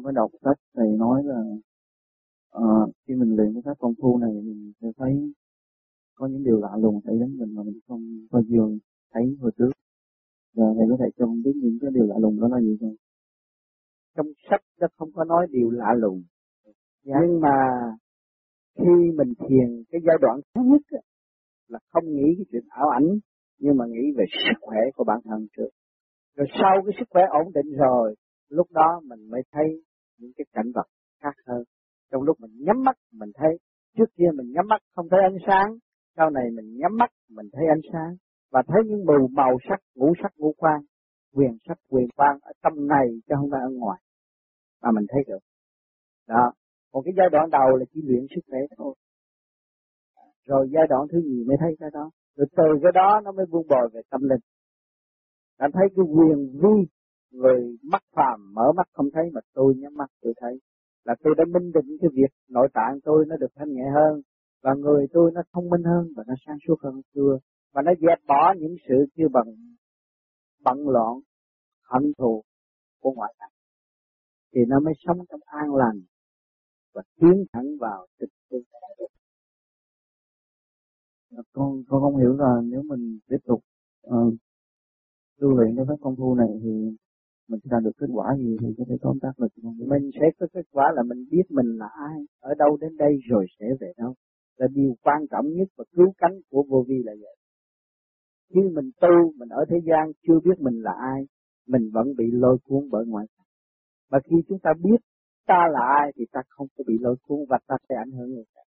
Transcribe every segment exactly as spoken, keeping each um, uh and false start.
con có đọc sách thầy nói là uh, khi mình luyện cái pháp công phu này mình sẽ thấy có những điều lạ lùng xảy đến mình mà mình không bao giờ thấy hồi trước. Và thầy có thể cho con biết những cái điều lạ lùng đó là gì không? Trong sách nó không có nói điều lạ lùng. Dạ. Nhưng mà khi mình thiền cái giai đoạn thứ nhất á, là không nghĩ cái chuyện ảo ảnh, nhưng mà nghĩ về sức khỏe của bản thân trước. Rồi sau cái sức khỏe ổn định rồi, lúc đó mình mới thấy những cái cảnh vật khác hơn. Trong lúc mình nhắm mắt mình thấy, trước kia mình nhắm mắt không thấy ánh sáng, sau này mình nhắm mắt mình thấy ánh sáng, và thấy những màu màu sắc, ngũ sắc ngũ quan, quyền sắc quyền quan ở trong này chứ không phải ở ngoài, mà mình thấy được. Đó, còn cái giai đoạn đầu là chỉ luyện sức khỏe thôi. Rồi giai đoạn thứ nhì mới thấy cái đó, rồi từ cái đó nó mới vun bồi về tâm linh. Đã thấy cái quyền vi, người mắt phàm mở mắt không thấy mà tôi nhắm mắt tôi thấy. Là tôi đã minh định cái việc nội tạng tôi nó được thanh nhẹ hơn, và người tôi nó thông minh hơn và nó sáng suốt hơn xưa, và nó dẹp bỏ những sự kêu bằng bận loạn, hận thù của ngoại cảnh, thì nó mới sống trong an lành và tiến thẳng vào tịch tu. Con con không hiểu là nếu mình tiếp tục uh, tu luyện cái pháp công phu này thì mình sẽ đạt được kết quả gì, thì có thể tóm tắt là mình sẽ có kết quả là mình biết mình là ai, ở đâu đến đây rồi sẽ về đâu. Là điều quan trọng nhất và cứu cánh của vô vi là vậy. Khi mình tu, mình ở thế gian chưa biết mình là ai, mình vẫn bị lôi cuốn bởi ngoại cảnh. Mà khi chúng ta biết ta là ai thì ta không có bị lôi cuốn và ta sẽ ảnh hưởng người khác.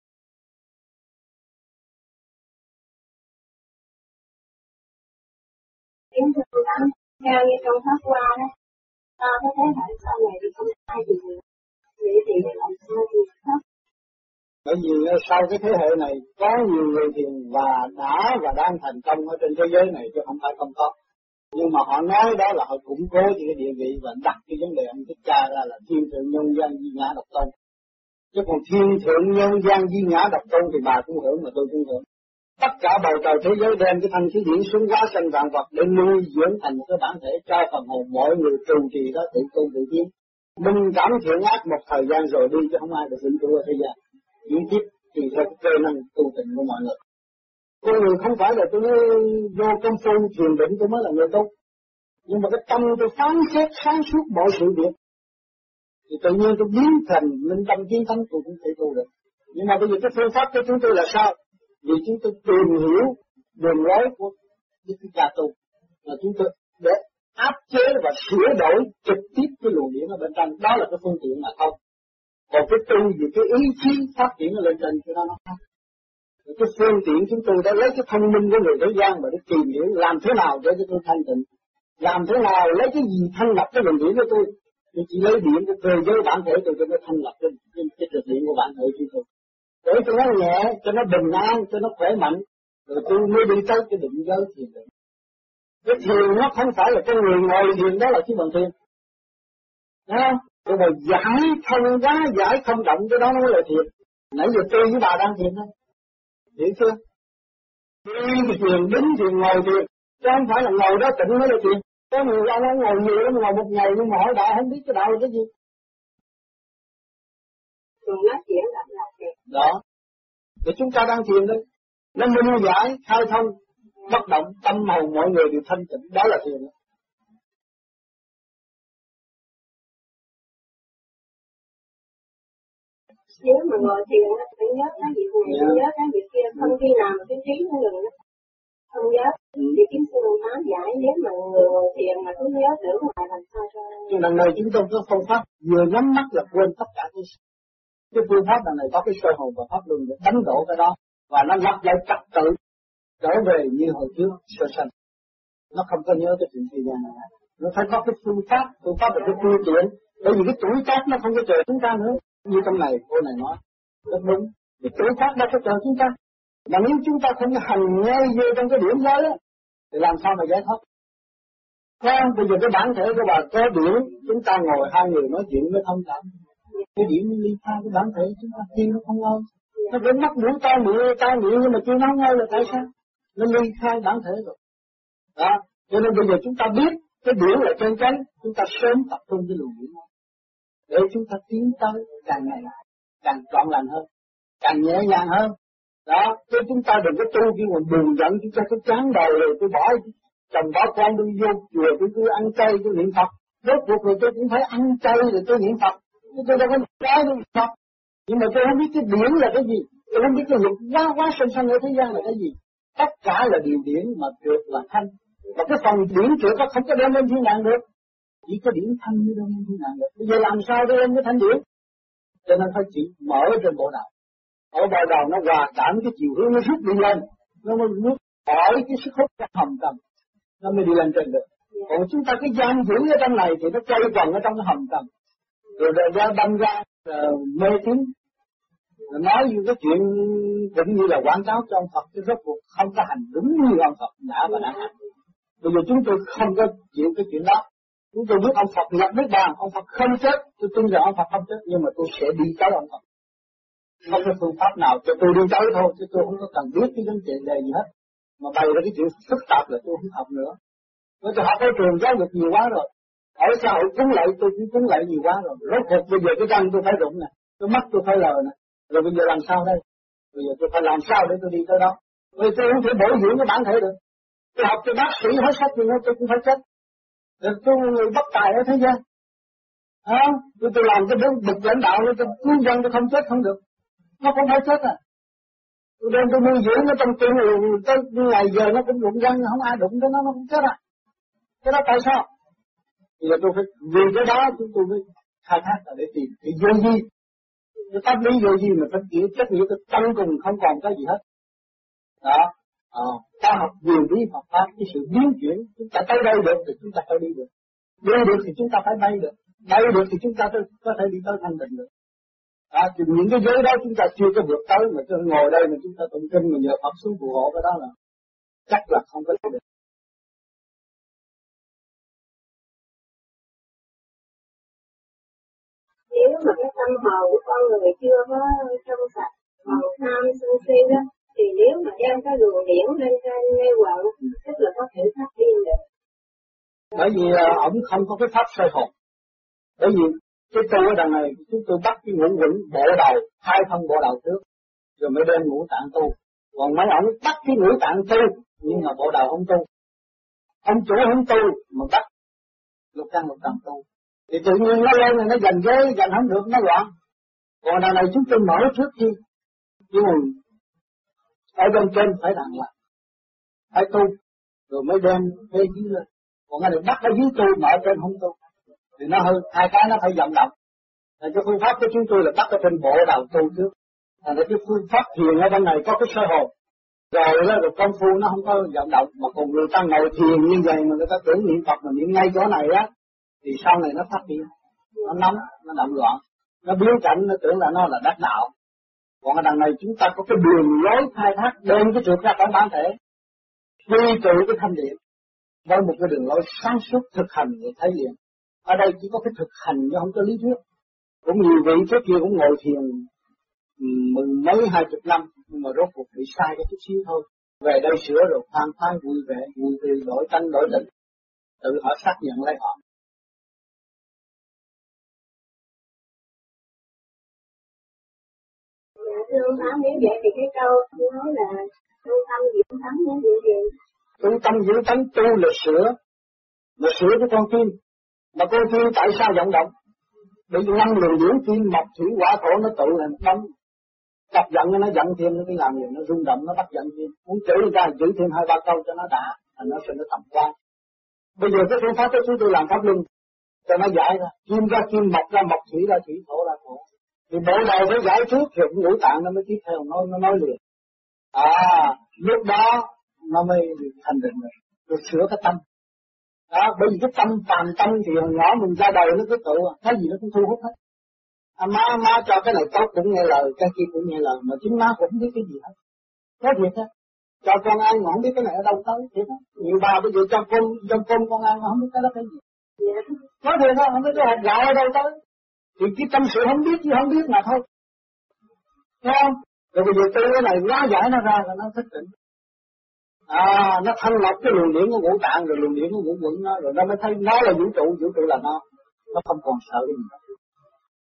Kính thưa cô Tám, theo như trong pháp qua đó, ta có thế hệ sau này thì không ai gì nữa. Vậy thì làm sao thì pháp? Bởi vì sau cái thế hệ này có nhiều người thiền và đã và đang thành công ở trên thế giới này chứ không phải không có. Nhưng mà họ nói đó là họ củng cố những cái địa vị và đặt cái vấn đề ông Thích Ca ra là thiên thượng nhân gian di ngã độc tôn. Chứ còn thiên thượng nhân gian di ngã độc tôn thì bà cũng hưởng mà tôi cũng hưởng. Tất cả bầu trời thế giới đem cái thanh khí điển xuống hóa sanh vạn vật để nuôi dưỡng thành một cái bản thể cho phần hồn mọi người trụ trì đó tự tu tự tiến. Mình cảm thiện ác một thời gian rồi đi chứ không ai được vĩnh cửu ở thế gian. Những tiếp thì theo cái cơ năng tu tịnh của mọi người. Con người không phải là tôi nói vô công phu thiền định tôi mới là người tu. Nhưng mà cái tâm tôi phán xét sáng suốt mọi sự việc. Thì tự nhiên tôi biến thành linh tâm kiến thánh tôi cũng thể tu được. Nhưng mà bây giờ cái phương pháp của chúng tôi là sao? Vì chúng tôi tìm hiểu đường lối của Đức Cha tu. Là chúng tôi để áp chế và sửa đổi trực tiếp cái luồng điển ở bên trong. Đó là cái phương tiện mà không. Còn cái tu vì cái ý chí phát triển lên trên cho nó nó khác. Cái phương tiện chúng tôi đã lấy cái thông minh của người thế gian mà để tìm hiểu làm thế nào để cho tôi thanh tịnh. Làm thế nào lấy cái gì thanh lập cái luồng điển của tôi. Tôi chỉ lấy điển của cơ giới bản thể tôi cho nó thanh lập cái, cái, cái trực điển của bản thể của tôi. Để cho nó nhẹ, cho nó bình an, cho nó khỏe mạnh. Rồi tôi mới đi tới cái định giới thiền định. Cái thiền nó không phải là cái người ngồi thiền đó là chứ bằng thiền. Đó. Rồi mà giải thông quá, giải không động cái đó nó mới là thiền. Nãy giờ tôi với bà đang thiền đó. Hiểu chưa? Đi thì thiền, đứng thì ngồi thiền. Chứ không phải là ngồi đó tịnh mới là thiền. Có người ông nó ngồi nhiều lắm, ngồi một ngày nhưng mà hỏi đạo không biết cái đạo là cái gì. Rồi nói chuyện là là thiền. Đó. Thì chúng ta đang thiền đây. Nó minh giải, khai thông, bất động, tâm hồn mọi người đều thanh tịnh. Đó là thiền. Nếu mà ngồi thiền nó phải nhớ cái việc này, yeah. nhớ cái việc kia, không khi nào mà cái trí nó ngừng đó. Không nhớ, ừ. Thì kiếm sư phán giải nếu mà người ngồi thiền mà cứ nhớ tưởng hoài làm sao cho... Nhưng lần này chúng tôi có phương pháp vừa nhắm mắt là quên tất cả cái cái phương pháp lần này có cái soi hồn và pháp luân để đánh đổ cái đó và nó lặp lại trật tự trở về như hồi trước sơ sanh. Nó không có nhớ cái chuyện thời gian này. Nó phải có cái phương pháp, phương pháp là cái phương tiện. Bởi vì cái tuổi tác nó không có chờ chúng ta nữa. Như trong này cô này nói rất đúng. Cái tuổi tác nó có chờ chúng ta. Mà nếu chúng ta không hành ngay vô trong cái điểm giới á, thì làm sao mà giải thoát? Không, bây giờ cái bản thể của bà có điểm, chúng ta ngồi hai người nói chuyện mới thông cảm. Cái điểm ly khai cái bản thể chúng ta tiên nó không ngơi. Nó vẫn mắc mũi tai miệng, tai miệng nhưng mà chưa nó ngơi là tại sao? Nó ly khai bản thể rồi. Đó, cho nên bây giờ chúng ta biết cái điểm là chân chánh, chúng ta sớm tập trung cái luồng điển. để chúng ta tiến tới càng ngày càng trọn lành hơn, càng nhẹ nhàng hơn. Đó, chứ chúng ta đừng có tu khi mà buồn giận, chúng ta cứ chán đời rồi tôi bỏ chồng bỏ con tôi vô chùa tôi cứ ăn chay tôi niệm Phật. Rốt cuộc rồi tôi cũng phải ăn chay rồi tôi niệm Phật. Tôi đâu có cái tôi niệm Phật. Nhưng mà tôi không biết cái điển là cái gì, tôi không biết cái luật quá quá sanh sanh ở thế gian là cái gì. Tất cả là điều điển mà trượt là thanh. Và cái phần điển trượt nó không có đem lên thiên đàng được. Chỉ có điển thanh mới đem lên thiên đàng được. Bây giờ làm sao để lên cái thanh điển? Cho nên phải chỉ mở trên bộ đầu. Ở bộ đầu nó hòa cảm cái chiều hướng nó rút đi lên. Nó mới rút khỏi cái sức hút trong hầm trầm. Nó mới đi lên trên được. Còn chúng ta cái giam giữ ở trong này thì nó quay vòng ở trong cái hầm trầm. Rồi rồi ra đâm ra uh, mê tín. Nói như cái chuyện cũng như là quảng cáo cho ông Phật, chứ rốt cuộc không có hành đúng như ông Phật đã và đã hành. Bây giờ chúng tôi không có chịu cái chuyện đó. Chúng tôi biết ông Phật nhập nước bàn, ông Phật không chết, tôi tin rằng ông Phật không chết, nhưng mà tôi sẽ đi tới ông Phật. Không có phương pháp nào cho tôi đi tới thôi, chứ tôi không có cần biết cái vấn đề gì hết. Mà bày ra cái chuyện phức tạp là tôi không học nữa. Bởi tôi học ở trường giáo dục nhiều quá rồi. Ở xã hội cúng lạy tôi cũng cúng lạy nhiều quá rồi. Rốt cuộc bây giờ cái răng tôi phải rụng nè, cái mắt tôi phải lờ nè. Rồi bây giờ làm sao đây? Bây giờ tôi phải làm sao để tôi đi tới đó? Bởi tôi không thể bổ dưỡng cái bản thể được. Tôi học cho bác sĩ hết sách nhưng tôi cũng phải chết. Rồi tôi người bất tài ở thế gian. À, tôi, tôi làm cái bực bực lãnh đạo tôi cứu dân tôi không chết không được. Nó không phải chết à. Tôi đem tôi nuôi dưỡng nó trong tiền rồi tới ngày giờ nó cũng rụng răng, không ai đụng tới nó nó không chết à. Cái đó tại sao? Bây giờ tôi phải vì cái đó chúng tôi mới khai thác để tìm cái vô vi. Cái pháp lý vô gì mà phải chịu trách nhiệm cái tâm cùng không còn cái gì hết. Đó, à, ta học nhiều lý Phật pháp, cái sự biến chuyển, chúng ta tới đây được thì chúng ta phải đi được. Đi được thì chúng ta phải bay được. Bay được thì chúng ta có thể đi tới thanh định được. À, thì những cái giới đó chúng ta chưa có vượt tới, mà chúng ngồi đây mà chúng ta tụng kinh mà nhờ Phật xuống phù hộ cái đó là chắc là không có được. Nếu mà cái tâm hồn của con người chưa có trong sạch, còn tham sân si đó, thì nếu mà đem cái luồng điển lên trên mê quận, tức là có thể phát điên được. Bởi vì uh, ổng không có cái pháp soi hồn. Bởi vì cái tu ở đằng này chúng tôi bắt cái ngũ quẩn bộ đầu, hai thân bộ đầu trước, rồi mới đem ngũ tạng tu. Còn mấy ổng bắt cái ngũ tạng tu, nhưng mà bộ đầu không tu. Ông chủ không tu mà bắt lục căn lục trần tu. Thì tự nhiên nó lên rồi nó giành ghế, giành không được, nó loạn. Còn đằng này chúng tôi mở trước chi. Nhưng mà ở bên trên phải đàng hoàng, phải tu, rồi mới đem thế dưới lên. Còn cái này bắt ở dưới tu mà ở trên không tu. Thì nó hơi, hai cái nó phải vận động. Thì cái phương pháp của chúng tôi là bắt ở trên bộ đầu tu trước. Thành ra cái phương pháp thiền ở bên này có cái sơ hồn. Rồi đó, rồi công phu nó không có vận động. Mà còn người ta ngồi thiền như vậy mà người ta tưởng niệm Phật mà niệm ngay chỗ này á, thì sau này nó phát triển, nó nóng, nó động loạn, nó biến cảnh, nó tưởng là nó là đắc đạo. Còn ở đằng này chúng ta có cái đường lối khai thác đem cái trượt ra khỏi bản thể, quy trụ cái thanh điện với một cái đường lối sáng suốt thực hành để thấy liền. Ở đây chỉ có cái thực hành chứ không có lý thuyết. Cũng nhiều vị trước kia cũng ngồi thiền mười mấy hai chục năm, nhưng mà rốt cuộc bị sai cái chút xíu thôi. Về đây sửa rồi khoan khoái vui vẻ, vui tươi, đổi tánh đổi định, tự họ xác nhận lấy họ. Thưa ông Tám, nếu vậy thì cái câu nói là tu tâm dưỡng tánh nó như gì? Tu tâm dưỡng tánh, tu là sửa, là sửa cái con tim. Mà con tim tại sao vận động? Bởi vì năm luồng dưỡng tim mộc thủy hỏa thổ nó tụ thành một đống. Chọc giận nó giận thêm, nó cái làm gì, nó rung động, nó bắt giận thêm. Muốn chửi người ta, chửi thêm hai ba câu cho nó đã, thành nó sẽ nó tầm quan. Bây giờ cái phương pháp của chúng tôi làm pháp luân, cho nó giải ra, kim ra kim, mộc ra mộc, thủy ra thủy, thổ ra thổ. Thì bộ đầu phải giải trước thì ngũ tạng nó mới tiếp theo, nó nó nói liền. À, lúc đó nó mới thành định rồi, rồi sửa cái tâm. Đó, bởi vì cái tâm phàm tâm thì hồi nhỏ mình ra đời nó cứ tự, cái gì nó cũng thu hút hết. À, má má cho cái này tốt cũng nghe lời, cái kia cũng nghe lời, mà chính má cũng không biết cái gì hết. Có việc hết. Cho con ăn mà không biết cái này ở đâu tới, thiệt đó. Nhiều bà bây giờ cho con, cho con con ăn mà không biết cái đó cái gì. Có thiệt đó, không biết cái hạt gạo ở đâu tới. Thì cái tâm sự không biết chứ không biết mà thôi. Thấy không? Rồi bây giờ tư cái này hóa giải nó ra là nó thức tỉnh. À, nó thanh lọc cái luồng điển của ngũ tạng, rồi luồng điển của ngũ quẩn nó, rồi nó mới thấy nó là vũ trụ, vũ trụ là nó. Nó không còn sợ cái gì.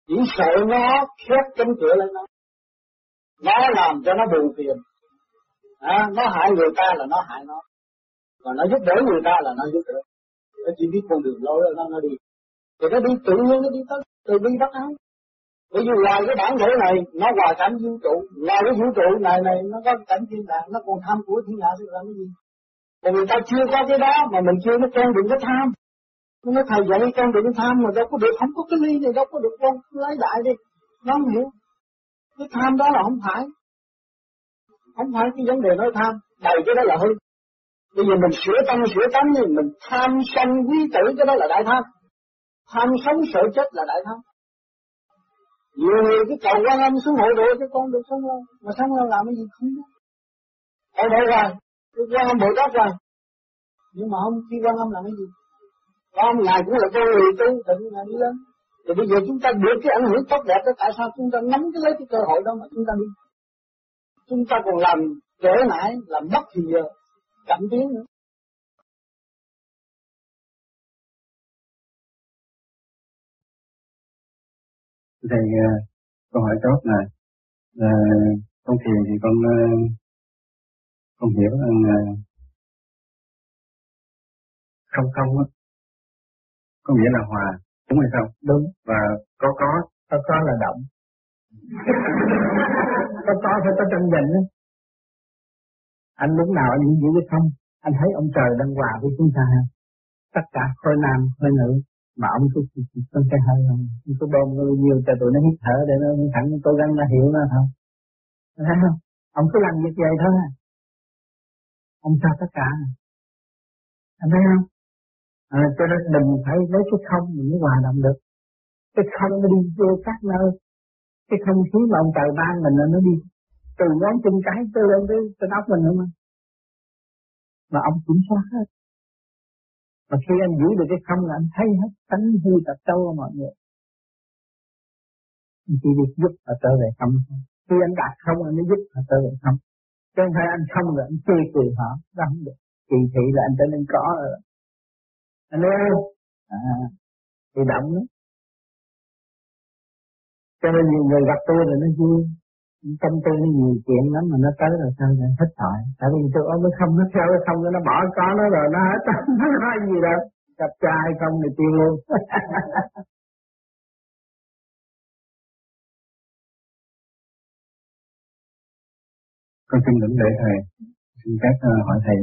chỉ sợ nó khép cánh cửa lên nó, nó làm cho nó buồn phiền, à, nó hại người ta là nó hại nó, còn nó giúp đỡ người ta là nó giúp đỡ. Nó chỉ biết con đường lối nó nó đi, thì nó đi tự nhiên nó đi tới từ bi bất ái. Bởi vì ngoài cái bản thể này nó hòa cảnh vũ trụ, ngoài cái vũ trụ này này nó có cảnh thiên đàng, nó còn tham của thiên hạ thì làm cái gì? Còn người ta chưa có cái đó mà mình chưa nó con đừng có tham. Nó thầy dạy con đừng có tham mà đâu có được, không có cái ly này đâu có được, con lấy đại đi. Nó không hiểu. Cái tham đó là không phải. Không phải cái vấn đề nói tham, đầy cái đó là hư. Bây giờ mình sửa tâm sửa tánh thì mình tham sân quý tử, cái đó là đại tham. Tham sống sợ chết là đại tham. Nhiều người cái cầu Quan Âm xuống hộ độ cho con được sống lâu, mà sống lâu làm cái gì không biết. Ở đây rồi, cái Quan Âm Bồ Tát rồi, nhưng mà không khi Quan Âm làm cái gì. Quan Âm ngài cũng là con người tu, tự ngài đi lên. Thì bây giờ chúng ta được cái ảnh hưởng tốt đẹp đó, tại sao chúng ta nắm cái lấy cái cơ hội đó mà chúng ta đi? Chúng ta còn làm trễ nải, làm mất thì giờ, chậm tiến nữa. Thầy, câu hỏi tốt là, là con thiền thì con con hiểu rằng không không á, có nghĩa là hòa, đúng hay không? Đúng. Và có có có có là động. có có phải có tranh giành á. Anh lúc nào anh cũng giữ cái không, anh thấy ông trời đang hòa với chúng ta, tất cả khối nam khối nữ, mà ông cứ con cái hơi không, ông cứ bơm nhiều cho tụi nó hít thở để nó thẳng cố gắng nó hiểu nó thôi, thấy không? Ông cứ làm việc vậy thôi, ông sao tất cả, anh thấy không? À, cho nên mình phải lấy cái không mình mới hòa đồng được, cái không nó đi vô các nơi, cái không khí mà ông trời ban mình là nó đi từ ngón chân cái tới lên tới trên óc mình nữa mà, mà ông kiểm soát hết. Mà khi anh giữ được cái không là anh thấy hết tánh hư tật sâu của mọi người. Anh chỉ biết giúp họ trở về không. Khi anh đạt không anh mới giúp họ trở về không. Chứ không phải anh không rồi anh chê cười họ, đó không được. Kỳ thị là anh trở nên có rồi. Anh thấy không? À, thì động đó. Cho nên nhiều người gặp tôi là nó vui. Tâm tư nó nhiều chuyện lắm mà nó tới rồi sao lại hết thoại. Tại vì tôi ôm cái không, nó theo cái không, nó bỏ có nó rồi nó hết, nó nói gì đâu. Gặp trai không thì tiêu luôn. Con xin lĩnh lễ thầy, xin phép uh, hỏi thầy.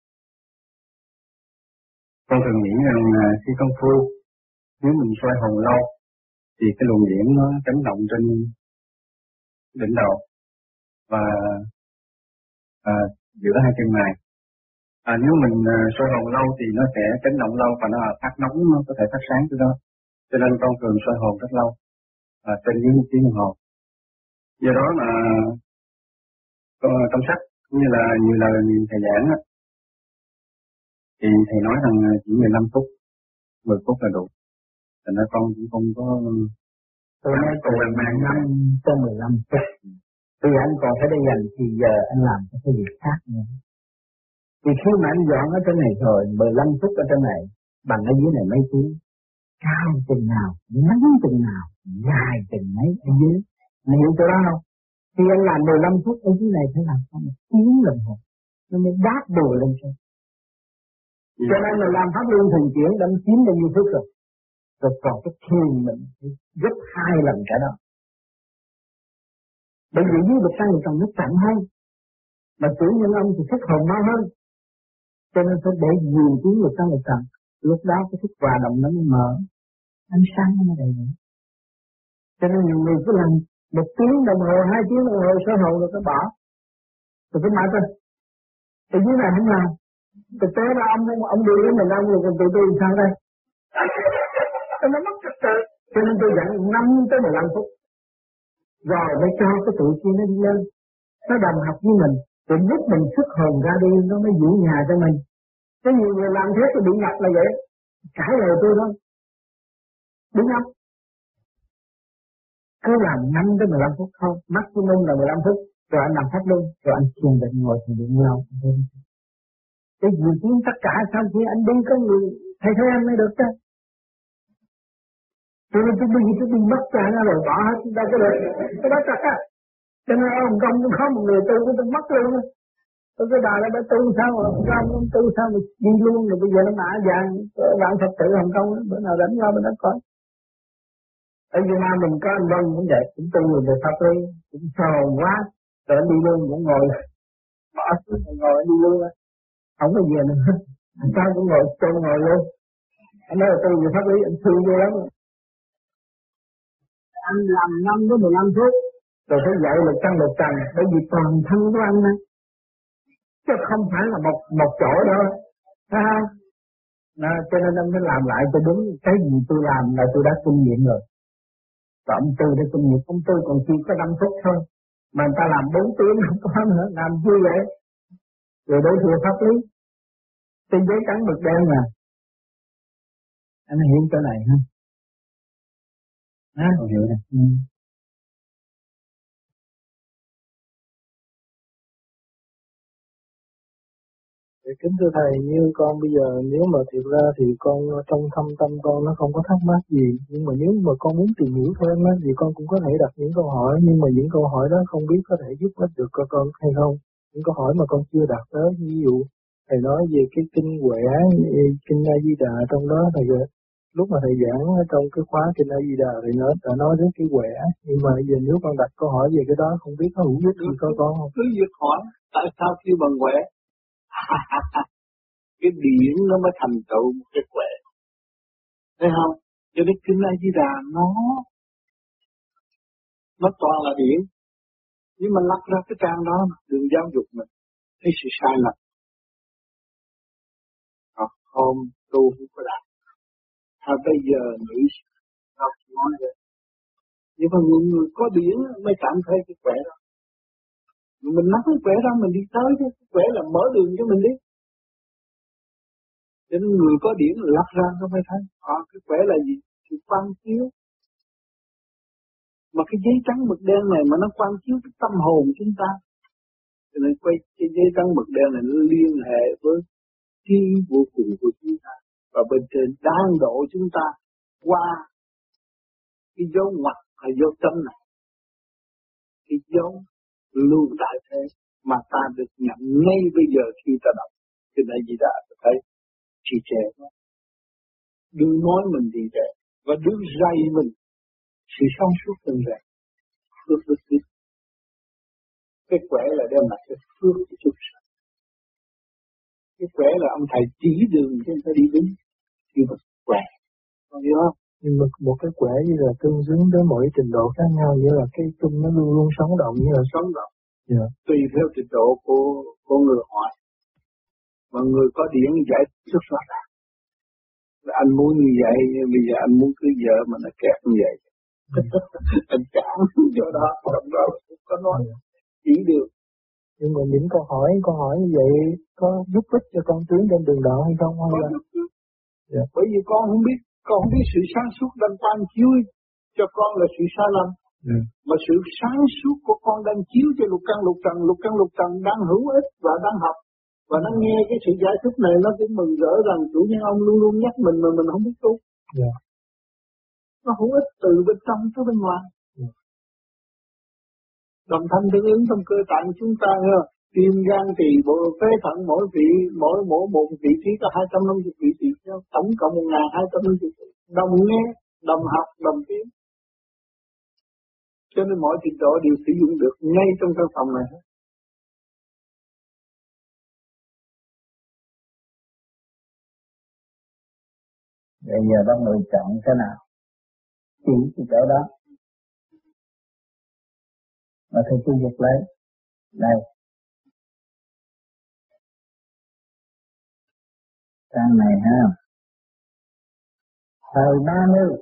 Con thường nghĩ rằng uh, khi công phu, nếu mình soi hồn lâu, thì cái luồng điển nó chấn động trên đỉnh đầu và à, giữa hai chân mày. À, nếu mình uh, soi hồn lâu thì nó sẽ chấn động lâu và nó phát nóng, nó có thể phát sáng từ đó. Cho nên con thường soi hồn rất lâu, à, trên dưới một tiếng đồng hồ. Do đó mà trong sách cũng như là nhiều lời thầy giảng á, thì thầy nói rằng chỉ mười lăm phút, mười phút là đủ. Thành ra con cũng không có. Tôi nói từ năm năm tới mười lăm phút. Vì anh còn phải đi dành thì giờ anh làm cái việc khác nữa. Vì khi mà anh dọn ở trên này rồi, mười lăm phút ở trên này, bằng ở dưới này mấy tiếng, cao chừng nào, ngắn chừng nào, dài chừng mấy ở dưới. Anh hiểu chỗ đó không? Khi anh làm mười lăm phút ở dưới này phải làm sao một tiếng đồng hồ, nó mới đáp đồ lên trên. Ừ. Cho nên là làm pháp luân thường chuyển đã chiếm bao nhiêu phút rồi. Rồi còn cái thiền mình gấp hai lần cả đó. Bởi vì dưới vực sanh còn nó chậm hơn. Mà chủ nhân ông thì thích hồn mau hơn. Cho nên phải để nhiều tiếng vực sanh vực sanh. Lúc đó cái thức hòa động nó mới mở. Ánh sáng nó mới đầy đủ. Cho nên nhiều người cứ làm một tiếng đồng hồ, hai tiếng đồng hồ soi hồn rồi cứ bỏ. Rồi cứ mãi thôi. Thì dưới này không làm. Thực tế là ông ông đi với mình ông rồi còn tụi tôi làm sao đây? Nó mất trật tự. Cho nên tôi dặn năm tới mười lăm phút. Rồi mới cho cái tụi kia nó đi lên. Nó đồng học với mình. Rồi lúc mình xuất hồn ra đi nó mới giữ nhà cho mình. Có nhiều người làm thế thì bị nhập là vậy. Cãi lời tôi thôi. Đúng không? Cứ làm năm tới mười lăm phút thôi. Maximum là mười lăm phút. Rồi anh làm pháp luôn. Rồi anh thiền định ngồi thiền định nhau. Cái dự kiến tất cả sau khi anh đi có người thầy thấy anh mới được chứ. Tôi nói tôi đi, tôi đi mất cha nó rồi bỏ hết, đâu có được. Cái đó chắc á. Cho nên ở Hồng Kông cũng có một người tu của tôi mất luôn á. Tôi cái bà lại bà tu sao mà Hồng Kông không tu sao mà đi luôn rồi bây giờ nó mã vàng. Bạn Phật tử Hồng Kông bữa nào đánh qua bên đó coi. Ở Việt Nam mình có anh Vân cũng vậy, cũng tu rồi về pháp lý, cũng sờn quá. Rồi anh đi luôn cũng ngồi, bỏ xuống ngồi đi luôn á. Không có gì nữa. Anh sao cũng ngồi, tôi ngồi luôn. Anh nói là tu về pháp lý, anh thương vô lắm. Anh làm năm đến mười lăm phút, rồi phải dạy một trăm một trăm, bởi vì toàn thân của anh á, chứ không phải là một một chỗ đâu, thấy không? Đó, cho nên anh mới làm lại cho đúng cái gì tôi làm là tôi đã kinh nghiệm rồi. Và ông tôi đã kinh nghiệm, ông tôi còn chỉ có năm phút thôi, mà người ta làm bốn tiếng không có nữa, làm vui vậy? Rồi đối thừa pháp lý, trên giấy trắng mực đen mà, anh hiểu chỗ này ha? Ha? Không hiểu nè. Ừ. Kính thưa Thầy, như con bây giờ nếu mà thiệt ra thì con trong thâm tâm con nó không có thắc mắc gì, nhưng mà nếu mà con muốn tìm hiểu thêm á thì con cũng có thể đặt những câu hỏi, nhưng mà những câu hỏi đó không biết có thể giúp ích được cho con hay không. Những câu hỏi mà con chưa đặt đó, ví dụ Thầy nói về cái kinh Huệ, kinh A Di Đà, trong đó Thầy lúc mà Thầy giảng trong cái khóa kinh A Di Đà thì nó đã nói đến cái Huệ, nhưng mà giờ nếu con đặt câu hỏi về cái đó không biết có hữu ích gì cho con không? Cứ việc hỏi tại sao kêu bằng Huệ. Cái điển nó mới thành tựu một cái Huệ, thấy không? Cho nên kinh A Di Đà nó nó toàn là điển, nhưng mà lắp ra cái trang đó đừng giáo dục mình thấy sự sai lầm. Hoặc hôm tu không có đạt, hay bây giờ nghĩ học nói vậy, nhưng mà người, người có điển mới cảm thấy cái khỏe đó. Mình nắm cái khỏe đó mình đi tới chứ, cái khỏe là mở đường cho mình đi. Cho nên người có điển lật ra nó mới thấy, à, cái khỏe là gì? Sự quang chiếu. Mà cái giấy trắng mực đen này mà nó quang chiếu cái tâm hồn chúng ta. Cho nên quay cái giấy trắng mực đen này nó liên hệ với chi vô cùng của chúng ta. Và bên trên đang độ chúng ta qua cái dấu ngoặt hay dấu chấm này. Cái dấu lưu đại thế mà ta được nhận ngay bây giờ khi ta đọc. Cho nên gì đã thấy trì trệ đó. Đừng nói mình trì trệ và đừng dạy mình sự sáng suốt từng ràng. Phước phước phước. Cái khỏe là đem lại cái phước của chúng ta. Cái khỏe là ông thầy chỉ đường cho người ta đi đúng. Thì mà khỏe. Con hiểu không? Nhưng mà một cái khỏe như là tương xứng với mỗi trình độ khác nhau, như là cái chung nó luôn luôn sống động, như là sống động. Yeah. Tùy theo trình độ của của người hỏi. Mà người có điển giải xuất ra. Anh muốn như vậy, bây giờ anh muốn cưới vợ mà nó kẹt như vậy. Anh chán chỗ đó, trong đó cũng có nói, chỉ được. Nhưng mà những câu hỏi, câu hỏi như vậy có giúp ích cho con tiến trên đường đạo hay không? Hay là... yeah. Bởi vì con không biết, con không biết sự sáng suốt đang quang chiếu cho con là sự sai lầm. Yeah. Mà sự sáng suốt của con đang chiếu cho lục căn lục trần, lục căn lục trần đang hữu ích và đang học. Và nó nghe cái sự giải thích này nó cũng mừng rỡ rằng chủ nhân ông luôn luôn nhắc mình mà mình không biết tu. Yeah. Nó hữu ích từ bên trong tới bên ngoài. Yeah. Đồng thanh tương ứng trong cơ tạng chúng ta ha. Tim gan tỳ bộ phế thận mỗi vị mỗi mỗi một vị trí có hai trăm năm mươi vị trí nhau, tổng cộng một nghìn hai trăm năm mươi vị. Đồng nghe, đồng học, đồng tiếng. Cho nên mọi trình độ đều sử dụng được ngay trong căn phòng này. Bây giờ bác lựa chọn cái nào? Chỉ cái chỗ đó. Mà thầy tôi giật lấy. Đây. Trang này ha. Thời ba mươi.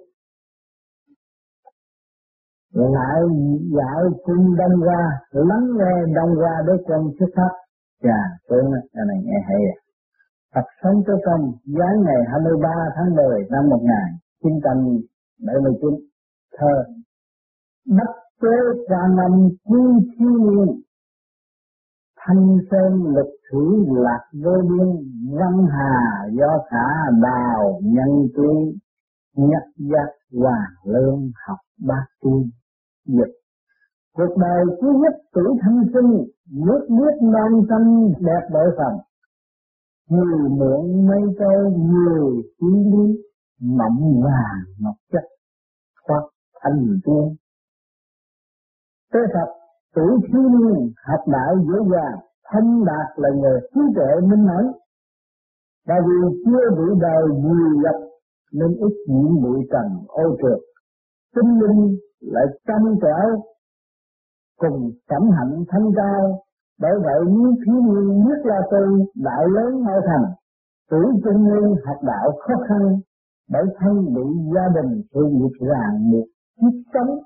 Lại dạo xin đông qua, lắng nghe đông qua để chân xuất thấp. Chà, tôi nói, cái này nghe hay à. Phật sống tới công, giáng ngày hai mươi ba tháng mười năm một nghìn chín trăm bảy mươi chín. Thơ. Bất chế tra năm chín chín niên. Thanh sơn lực thủy lạc vô biên, văn hà do khả đào nhân tuy. Nhắc giác Hoàng Lương học bát tiên dịch. Cuộc đời cuối nhất tuổi thanh xuân, nước biết non xanh đẹp bởi phần. Nhiều muộn mây trôi, nhiều suy lý, mộng vàng ngọc chất, thoát thành tiên. Tế Phật tuổi thiếu niên, học đạo dễ dàng, thông đạt là nhờ trí tuệ minh mẫn. Và vì chưa bị đời vùi dập nên ít nhiễm bụi trần ô trượt, tinh linh lại trong trẻo cùng phẩm hạnh thanh cao. Bởi vậy những thiếu niên biết lo tu, đạo lớn mau thành. Tuổi trung niên học đạo khó khăn, bởi thân bị gia đình sự nghiệp ràng buộc kiếp sống.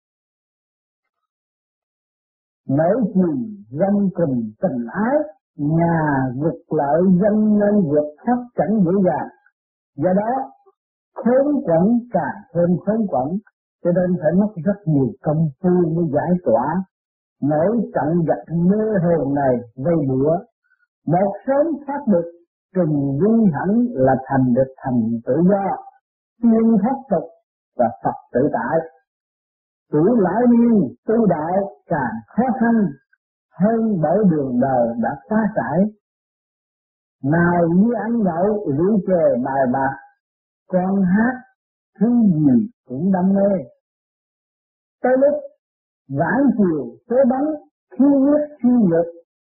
Nỗi chìm râm cùng tình ái, nhà vực lợi dân nên vượt thoát chẳng dễ dàng. Do đó khốn quẩn càng thêm khốn quẩn, cho nên phải mất rất nhiều công phu mới giải tỏa nỗi trận giặc mê hồn này vây bủa. Một sớm phát được trùng vi hẳn là thành được thành tự do, tiên thoát tục và Phật tự tại. Tuổi lão niên tu đạo càng khó khăn hơn, bởi đường đời đã phá trải. Nào như ăn nhậu rượu chè bài bạc, con hát thứ gì cũng đam mê. Tới lúc vãn chiều số bắn, khí huyết suy nhược,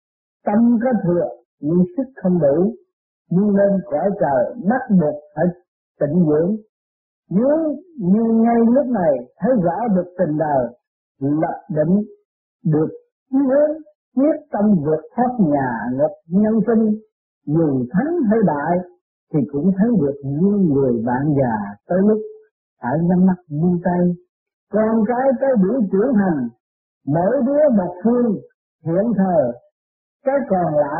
tâm có thừa nhưng sức không đủ, nhưng lên cõi trời bắt buộc phải tịnh dưỡng. Nếu như ngay lúc này thấy rõ được tình đời, lập định được chí hướng, quyết tâm vượt thoát nhà ngục nhân sinh, dù thắng hay bại thì cũng thấy được như người bạn già. Tới lúc phải nhắm mắt buông tay, con cái tới buổi trưởng thành, mỗi đứa một phương hiện thờ, cái còn lại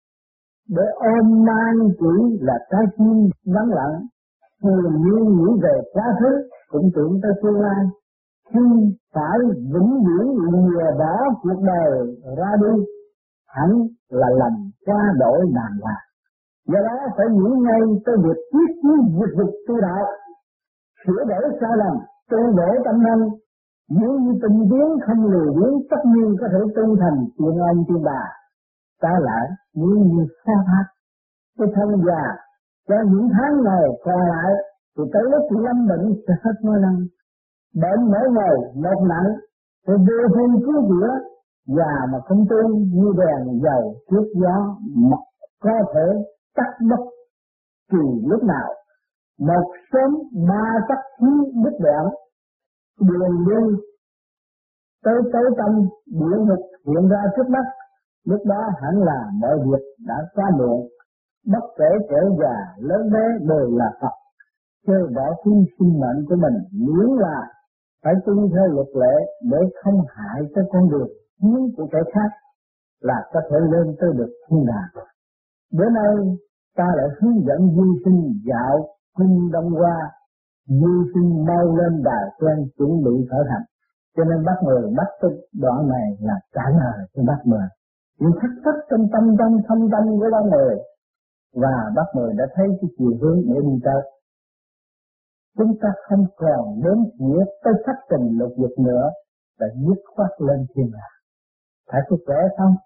để ôm mang chỉ là trái tim vắng lặng. Thường như nghĩ về quá khứ cũng tưởng tới tương lai, khi phải vĩnh viễn lìa bỏ cuộc đời ra đi, hẳn là lầm qua đổi đàng hoàng. Do đó phải nghĩ ngay tới việc quyết chí việc dục tu đạo, sửa đổi sai lầm, tu bổ tâm thân. Nếu như tình tiến không lười biếng, tất nhiên có thể tu thành tiên ông tiên bà. Trái lại nếu như xa thác cái thân già cho những tháng ngày còn lại, thì tới lúc lâm bệnh sẽ hết nói năng. Bệnh mỗi ngày một nặng, thì vô phương cứu chữa. Già mà không tu như đèn dầu trước gió, mặc có thể tắt bất kỳ lúc nào. Một sớm ba tắc khí đứt đoạn, đường đi tới tối tâm địa ngục hiện ra trước mắt. Lúc đó hẳn là mọi việc đã quá muộn. Bất kể trẻ già lớn bé đều là Phật, chơi bỏ phí sinh mệnh của mình, miễn là phải tuân theo luật lệ để không hại tới con đường hướng của kẻ khác, là có thể lên tới được thiên đàng. Bữa nay ta lại hướng dẫn du sinh dạo cung Đông Hoa. Du sinh mau lên đài quen chuẩn bị khởi hành, cho nên bác Mười bắt tới đoạn này là trả lời cho bác Mười những thắc thắc trong tâm trong thâm tâm của bác Mười, và bác Mười đã thấy cái chiều hướng để đi tới. Chúng ta không còn đến nghĩa tới thất tình lục dục nữa, là dứt khoát lên thiên đàng. Phải có kẻ không?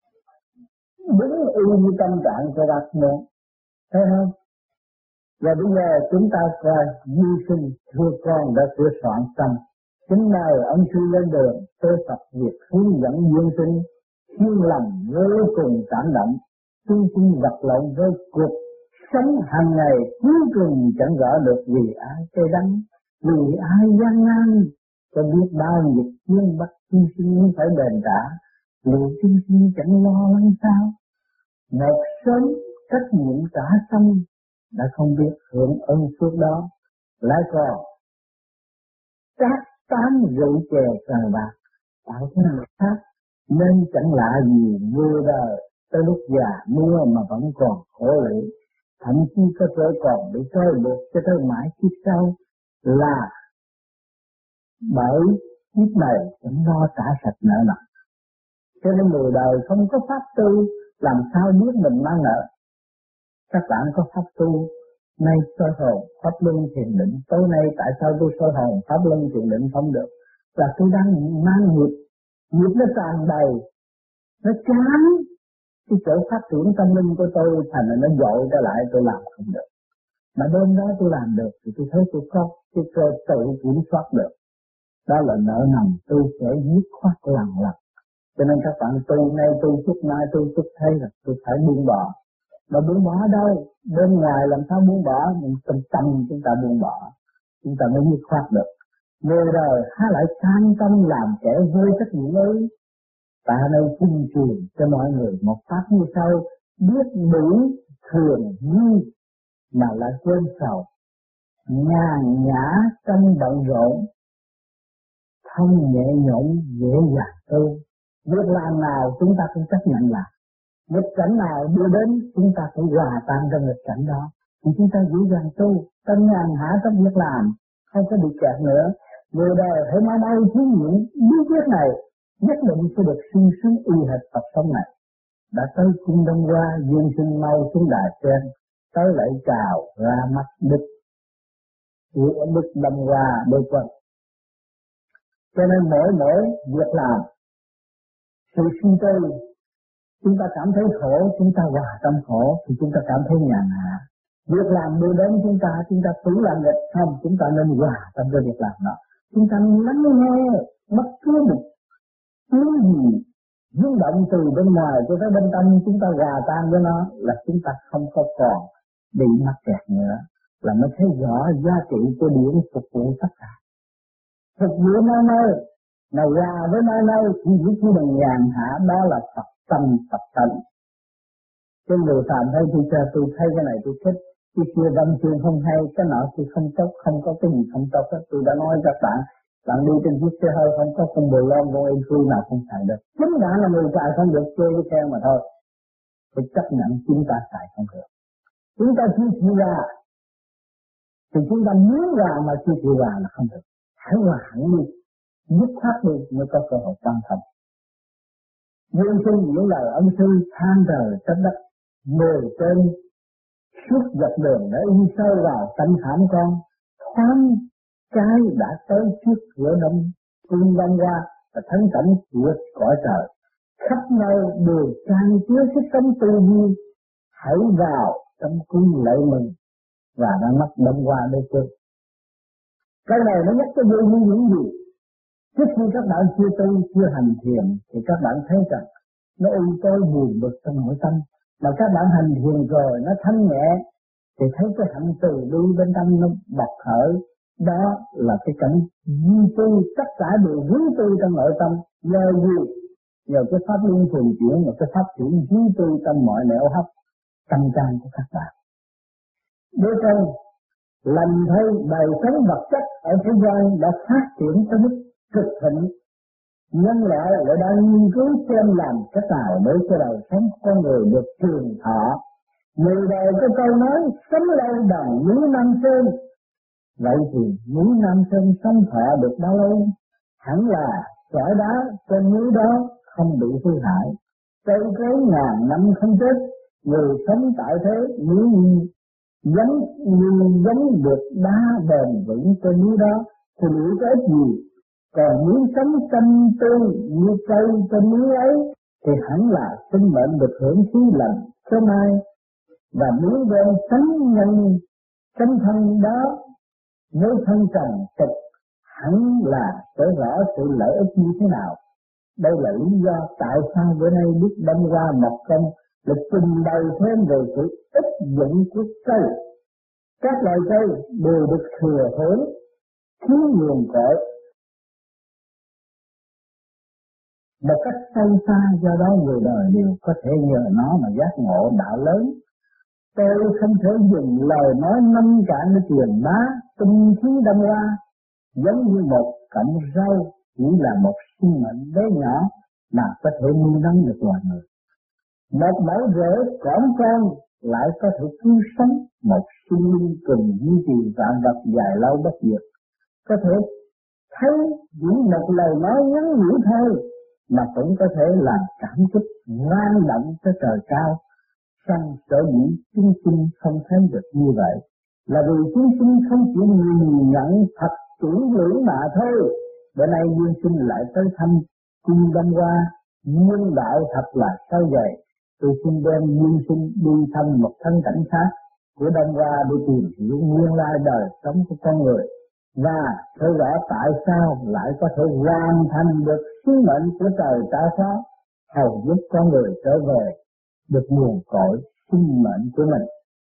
Đúng y như tâm trạng của bác Mười, thấy không? Và bây giờ chúng ta coi du sinh thưa con đã sửa soạn tâm. Chính nay ông sư lên đường tôi tập việc hướng dẫn dương sinh, thiên lòng vô cùng cảm động. Chúng sinh vật lộn với cuộc sống hàng ngày, cuối cùng chẳng rõ được vì ai cay đắng, vì ai gian nan. Có biết bao nhiêu chuyên bắt chúng sinh phải đền trả, liệu chúng sinh chẳng lo lắng sao? Một sớm trách nhiệm trả xong, đã không biết hưởng ơn phước đó, lại còn cát tám rượu chè cờ bạc tạo thế người khác, nên chẳng lạ gì vừa đời tới lúc già mưa mà vẫn còn khổ lụy, thậm chí có thể còn bị trói buộc cho tới mãi kiếp sau, là bởi kiếp này chẳng lo trả sạch nợ nần. Cho nên người đời không có pháp tu, làm sao biết mình mang nợ. Các bạn có pháp tu Nay soi hồn pháp luân thiền định, tối nay tại sao tôi soi hồn pháp luân thiền định không được? Là tôi đang mang nghiệp, nghiệp nó tràn đầy, nó chán cái chỗ phát triển tâm linh của tôi, thành là nó dội trở lại, tôi làm không được. Mà đêm đó tôi làm được thì tôi thấy tôi có cái cơ tự kiểm soát được. Đó là nợ nần tôi sẽ dứt khoát lần lần. Cho nên các bạn tu nay tu chút mai tu chút thấy là tôi phải buông bỏ. Mà buông bỏ đâu? Bên ngoài làm sao buông bỏ? Nhưng trong tâm chúng ta buông bỏ, chúng ta mới dứt khoát được. Người đời há lại can tâm làm kẻ vô trách nhiệm ấy. Ta nơi cung truyền cho mọi người một pháp như sau: biết đủ thường như mà lại quên sầu, nhàn nhã trong bận rộn, thông nhẹ nhõm dễ dàng tu. Việc làm nào chúng ta cũng chấp nhận làm, nghịch cảnh nào đưa đến chúng ta phải hòa tan trong nghịch cảnh đó, thì chúng ta dễ dàng tu, tâm nhàn hạ trong việc làm, không có bị kẹt nữa. Người đời hãy mau mau thí nghiệm bí quyết này, nhất định sẽ được sung sướng y hệt Phật sống này. Đã tới cung Đông Hoa, dương sinh mau xuống đài trên, tới lại chào ra mắt Đức Đức Đông Hoa đôi quân. Cho nên mỗi mỗi việc làm, sự suy tư, chúng ta cảm thấy khổ, chúng ta hòa tâm khổ thì chúng ta cảm thấy nhàn hạ. Việc làm đưa đến chúng ta, chúng ta tự làm nghịch không, chúng ta nên hòa tâm với việc làm đó. Chúng ta lắng nghe bất cứ một tiếng gì rung động từ bên ngoài cho tới bên tâm, chúng ta hòa tan với nó là chúng ta không có còn bị mắc kẹt nữa, là mới thấy rõ giá trị của điển phục vụ tất cả. Phục vụ nơi nơi, mà hòa với nơi nơi chỉ chỉ chỉ bằng nhàn hạ, đó là Phật tâm Phật tánh. Trên người phàm thấy tôi cho tôi thấy cái này tôi thích, cái kia văn chương không hay, cái nọ thì không tốt, không có cái gì không tốt hết. Tôi đã nói các bạn, bạn đi trên chiếc xe hơi không có con bồ lon, con em khui nào không xài được. Chính đã là người xài không được, chơi cái xe mà thôi. Phải chấp nhận chúng ta xài không được. Chúng ta chưa chịu ra, thì chúng ta muốn ra mà chưa chịu ra là không được. Hãy hòa hẳn đi, dứt khoát đi mới có cơ hội quan trọng. Dương sinh những lời ông sư than trời trách đất, mười trên suốt dọc đường đã in sâu vào tâm khảm con, thoáng trái đã tới trước cửa đông cung Đông Hoa và thánh cảnh vượt cõi trời. Khắp nơi đều trang chứa sức sống tư duy, hãy vào trong cung lễ mừng và đã mắt Đông Hoa đôi chân. Cái này nó nhắc cho vui như những gì? Trước khi các bạn chưa tu, chưa hành thiền thì các bạn thấy rằng nó u tối buồn bực trong nội tâm, mà các bạn hành thiền rồi nó thanh nhẹ thì thấy cái hạnh từ bi bên trong nó bộc khởi. Đó là cái cảnh duy tu, tất cả đều hướng tu trong nội tâm. Nhờ gì? Nhờ cái pháp luân thường chuyển, một cái pháp chuyển duy tu trong mọi nẻo hấp tâm can của các bạn. Đối con lành thấy đời sống vật chất ở thế gian đã phát triển tới mức cực thịnh, nhân loại lại đang nghiên cứu xem làm cách nào để cho đời sống con người được trường thọ. Người đời có câu nói sống lâu bằng núi Nam Sơn. Vậy thì núi Nam Sơn sống thọ được bao lâu? Hẳn là sỏi đá trên núi đó không bị hư hại, cây cối ngàn năm không chết. Người sống tại thế nếu giống như giống được đá bền vững trên núi đó thì liệu có ích gì? Còn nếu sống tâm tư như cây trên núi ấy thì hẳn là sinh mệnh được hưởng khí lành sớm mai. Và nếu bên sống nhân sống thân đó với thân trần tục hẳn là sẽ rõ sự lợi ích như thế nào. Đây là lý do tại sao bữa nay Đức Đông Hoa Mộc Công được trình bày thêm về sự ích dụng của cây. Các loài cây đều được thừa hưởng thiếu nguồn cội một cách sâu xa, do đó người đời đều có thể nhờ nó mà giác ngộ đạo lớn. Tôi không thể dùng lời nói năm cạn để truyền bá tinh khí Đông Hoa, giống như một cọng rau chỉ là một sinh mệnh bé nhỏ mà có thể nuôi nấng được loài người. Một mẫu rễ cỏn con lại có thể cứu sống một sinh linh cùng duy trì vạn vật dài lâu bất diệt. Có thể thấy những một lời nói ngắn ngủi thôi mà cũng có thể làm cảm kích vang động tới trời cao. Song sở dĩ chúng sinh không thấy được như vậy là vì chúng sinh không chịu nhìn nhận thật chủ ngữ mà thôi. Bữa nay Dương Sinh lại tới thăm cung Đông Hoa, nhân đạo thật là sao vậy? Tôi xin đem Dương Sinh đi thăm một thân cảnh khác của Đông Hoa để tìm hiểu nguyên lai đời sống của con người, và thấy rõ tại sao lại có thể hoàn thành được sứ mệnh của trời ta phó, hầu giúp con người trở về được nguồn cội sinh mệnh của mình.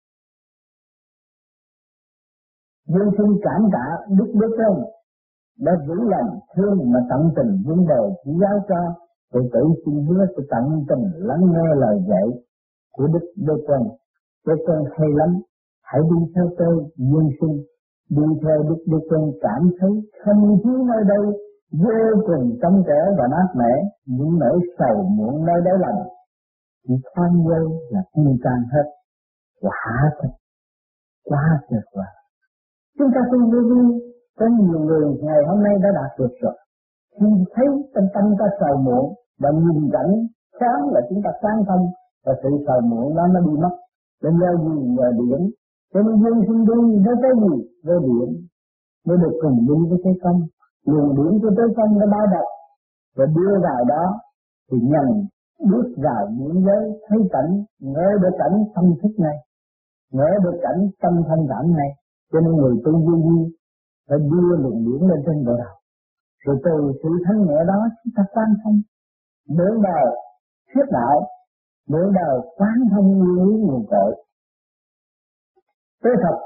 Dương Sinh cảm tạ Đức Đế Tôn đã giữ lòng thương mà tận tình vun bồi chỉ giáo cho. Tự tử xin hứa sẽ tận tình lắng nghe lời dạy của Đức Đế Tôn. Đế Tôn hay lắm, hãy đi theo tôi. Dương Sinh đi theo Đức Đế Tôn cảm thấy không khí nơi đây vô cùng trong trẻ và mát mẻ, những nỗi sầu muộn nơi đáy lòng chỉ thoáng giây là tiêu tan hết. Quả thật quá tuyệt vời. Chúng ta tu vô vi, có nhiều người ngày hôm nay đã đạt được rồi. Khi thấy trong tâm ta sầu muộn và nhìn cảnh sáng là chúng ta sáng thông, và sự sầu muộn đó nó đi mất. Nên nhờ gì nhờ điện. Cho nên Dương Sinh đi với cái gì? Với điện. Mới được cùng đi với cái công. Luồng điện của tới công nó bao bọc và đưa vào đó thì nhận bước vào những giới thấy cảnh, ngỡ được cảnh tâm thức này, ngỡ được cảnh tâm thanh thản này. Cho nên người tu vô vi phải đưa luồng điện lên trên bộ đầu, rồi từ sự thanh nhẹ đó chúng ta quan thông nửa đời thuyết đạo, nửa đời quán thông nguyên lý nguồn cội. Thế thật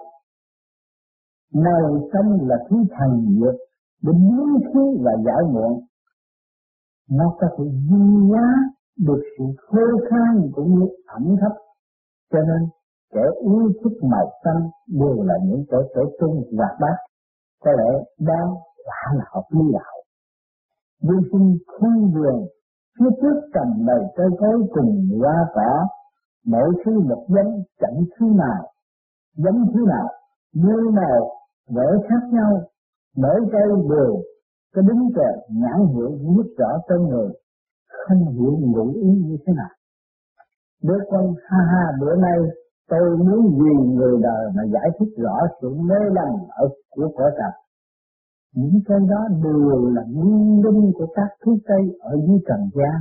màu xanh là thứ thần dược để biến khí và giải muộn. Nó có thể duy hóa được sự khô khan cũng như ẩm thấp. Cho nên kẻ yêu thích màu xanh đều là những kẻ trẻ trung hoạt bát. Có lẽ đó quả là học lý đạo. Dương Sinh khu vườn phía trước trồng đầy cây cối cùng hoa cỏ, mỗi thứ một giống, chẳng thứ nào giống thứ nào, như màu vẽ khác nhau, mỗi cây đều có đứng kèm nhãn hiệu viết rõ tên người, không hiểu ngụ ý như thế nào. Đế Quân ha ha, bữa nay tôi muốn vì người đời mà giải thích rõ sự mê lầm ở của cõi trần. Những cây đó đều là nguyên linh của các thứ cây ở dưới trần gian.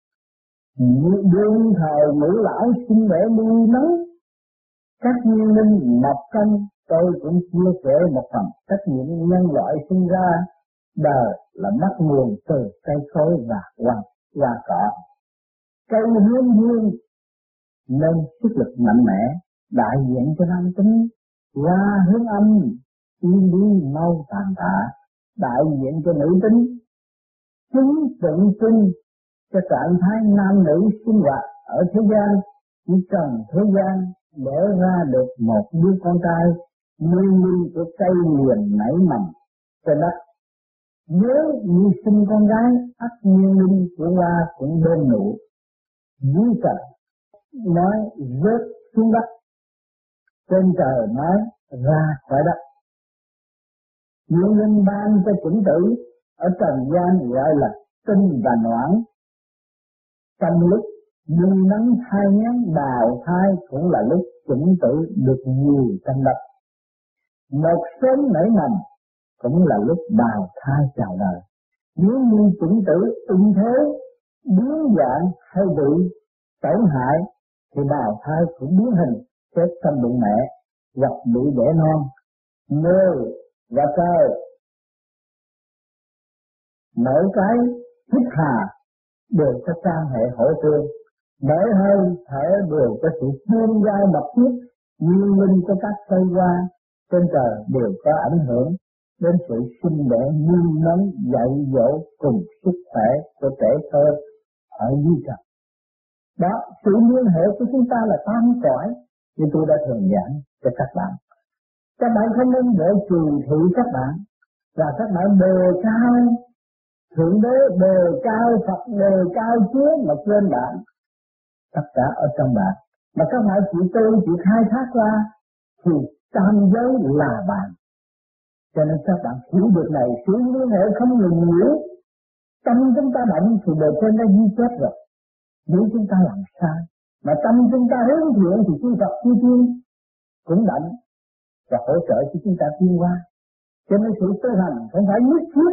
Những đương thời ngũ lão sinh đẻ nuôi nấng các nguyên linh mọc công, tôi cũng chia sẻ một phần trách nhiệm nhân loại sinh ra đời là bắt nguồn từ cây cối và hoa hoa cỏ. Cây hướng dương nên sức lực mạnh mẽ, đại diện cho nam tính, hoa hướng âm, yên đi mau tàn tạ, đại diện cho nữ tính, chứng tượng trưng cho trạng thái nam nữ sinh hoạt ở thế gian, chỉ cần thế gian để ra được một đứa con trai, nguyên linh của cây liền nảy mầm trên đất. Nếu như sinh con gái, ắt nguyên linh của hoa cũng bên nụ, dưới trời nói rớt xuống đất, trên trời nói ra khỏi đất. Nguyên linh ban cho chủng tử ở trần gian gọi là tinh và noãn. Trong lúc nuôi nấng thai nhán bào thai cũng là lúc chủng tử được nhiều trong đất. Một sớm nảy mầm cũng là lúc bào thai chào đời. Nếu như chủng tử ưng thế, biến dạng hay bị tổn hại thì bào thai cũng biến hình chết trong bụng mẹ hoặc bị đẻ non. Người và trời mỗi cái hít hà đều có quan hệ hỗ tương, mỗi hơi thở đều có sự tương giao mật thiết. Nguyên linh của các cây hoa trên trời đều có ảnh hưởng đến sự sinh đẻ, nuôi nấng, dạy dỗ cùng sức khỏe của trẻ thơ ở dưới trần. Đó, sự liên hệ của chúng ta là tam cõi, như tôi đã thường giảng cho các bạn. Các bạn không nên để trừ thị các bạn, và các bạn đề cao Thượng Đế, đề cao Phật, đề cao Chúa mà quên bạn. Tất cả ở trong bạn. Mà các bạn chỉ tu, chỉ khai thác ra, thì tam giới là bạn. Cho nên các bạn hiểu được này, sự liên hệ không ngừng nghỉ. Tâm chúng ta động thì bề trên đã di chết rồi. Nếu chúng ta làm sai, mà tâm chúng ta hướng thiện thì chư Phật chư Thiên cũng động. và hỗ trợ cho chúng ta tiến hóa. Cho nên sự tu hành không phải nhất thiết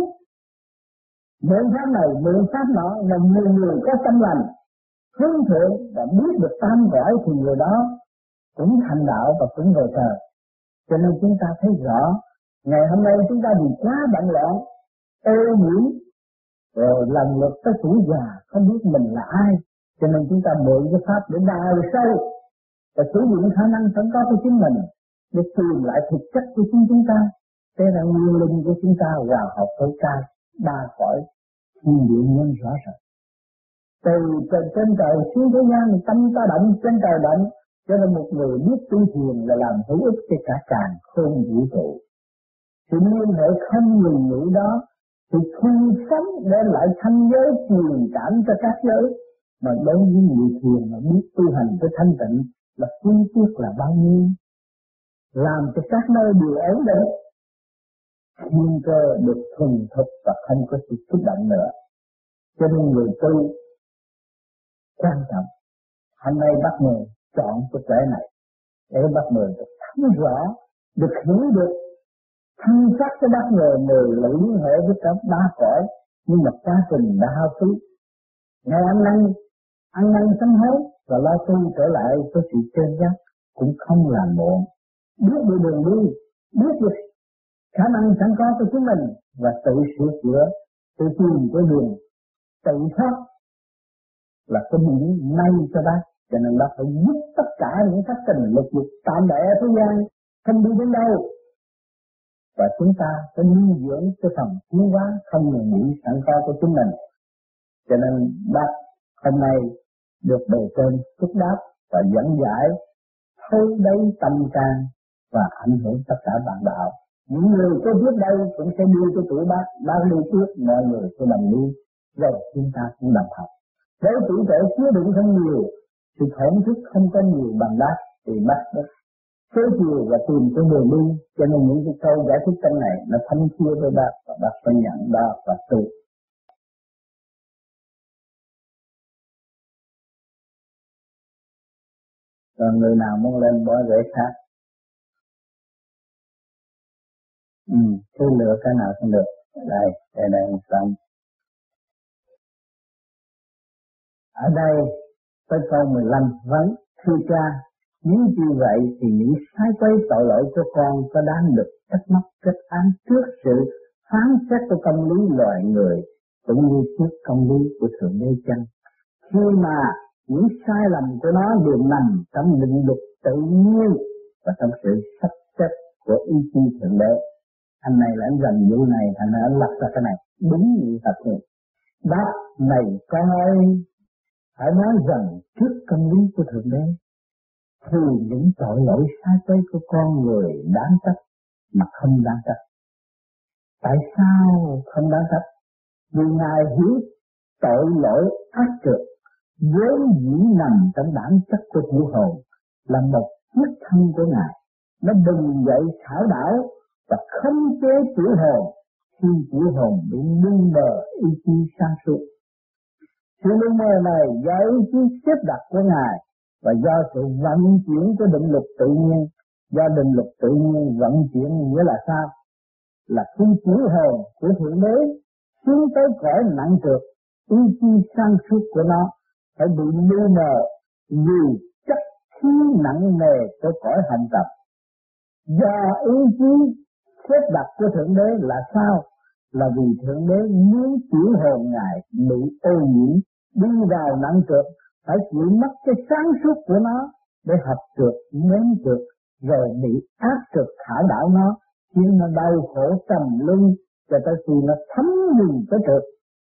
mượn pháp này mượn pháp nọ, là nhiều người có tâm lành hướng thượng và biết được tam cõi thì người đó cũng thành đạo và cũng về trời. Cho nên chúng ta thấy rõ ngày hôm nay chúng ta bị quá bận loạn, ô nhiễm, rồi lần lượt tới tuổi già không biết mình là ai. Cho nên chúng ta mượn cái pháp để đào sâu và sử dụng khả năng sẵn có của chính mình để tìm lại thực chất của chính chúng ta. Thế là nguyên linh của chúng ta hòa hợp với ca ba cõi thiên địa nhân rõ ràng. Từ trên, trên trời xuống thế gian tâm ta động, trên trời động. Cho nên một người biết tu thiền là làm hữu ích cho cả càn khôn vũ trụ. Sự liên hệ không ngừng nghỉ đó thì thu sống đem lại thanh giới truyền cảm cho các giới. Mà đối với người thiền mà biết tu hành với thanh tịnh là quý tiếc là bao nhiêu. Làm cho các nơi đều ổn định, thiên cơ được thuần thục và không có sự kích động nữa. Cho nên người tu quan trọng. Hôm nay bác Mười chọn cái trẻ này để bác Mười được thấm rõ, được hiểu được thân xác của bác Mười Mười là liên hệ với cả ba cõi, nhưng mà quá trình đã hao phí. Ngày ăn năn, ăn năn sám hối và lo tu trở lại với sự chân giác cũng không làm muộn. Biết được đường đi, biết được khả năng sẵn có của chúng mình và tự sửa chữa, tự tìm cái đường tự thoát là cái điểm may cho bác. Cho nên bác phải giúp tất cả những thất tình lục dục tạm bỡ thế gian không đi đến đâu. Và chúng ta phải nuôi dưỡng cái phần tiến hóa không ngừng nghỉ sẵn có của chúng mình. Cho nên bác hôm nay được bề trên thúc đáp và dẫn giải thấu đáy tâm can và ảnh hưởng tất cả bạn đạo. Những người có biết đây cũng sẽ đưa cho tụi bác, bác đi trước mọi người sẽ đồng đi, rồi chúng ta cũng đồng học. Nếu tuổi trẻ chứa đựng không nhiều, thì thổn thức không có nhiều bằng bác, thì bác đó số chiều và tìm cái đường đi. Cho nên những cái câu giải thích trong này nó thấm thía với bác và bác phải nhận đó và tu. Còn người nào muốn lên bỏ rễ khác? Ừ, cứ lựa cái nào cũng được. Đây, đây đây xong. Ở đây tới câu mười lăm vấn: thưa cha, nếu như vậy thì những sai quấy tội lỗi của con có đáng được trách móc kết án trước sự phán xét của công lý loài người cũng như trước công lý của Thượng Đế chăng? Khi mà những sai lầm của nó đều nằm trong định luật tự nhiên và trong sự sắp xếp của ý chí Thượng Đế. Anh này là anh dành vụ này, thành ra anh lặp ra cái này đúng như thật rồi. Đáp này con ơi, phải nói rằng trước công lý của Thượng Đế thì những tội lỗi sai trái của con người đáng trách mà không đáng trách. Tại sao không đáng trách? Vì Ngài hiểu tội lỗi ác trượt vốn dĩ nằm trong bản chất của tiểu hồn là một huyết thân của Ngài. Nó bừng dậy xảo đảo và khống chế tiểu hồn khi tiểu hồn bị lưng mờ ý chí sáng suốt. Sự lưng mờ này do ý chí xếp đặt của Ngài và do sự vận chuyển của định luật tự nhiên. Do định luật tự nhiên vận chuyển nghĩa là sao? Là khi tiểu hồn của Thượng Đế xuống tới cõi nặng trược, ý chí sáng suốt của nó phải bị lu mờ vì chất khí nặng nề của cõi hành tập. Do ý chí xếp đặt của Thượng Đế là sao? Là vì Thượng Đế muốn tiểu hồn Ngài bị ô nhiễm, đi vào nặng trược, phải chịu mất cái sáng suốt của nó để học trượt, nếm trượt, rồi bị ác trượt thả đảo nó, khiến nó đau khổ trầm luân, cho tới khi nó thấm nhìn tới trượt.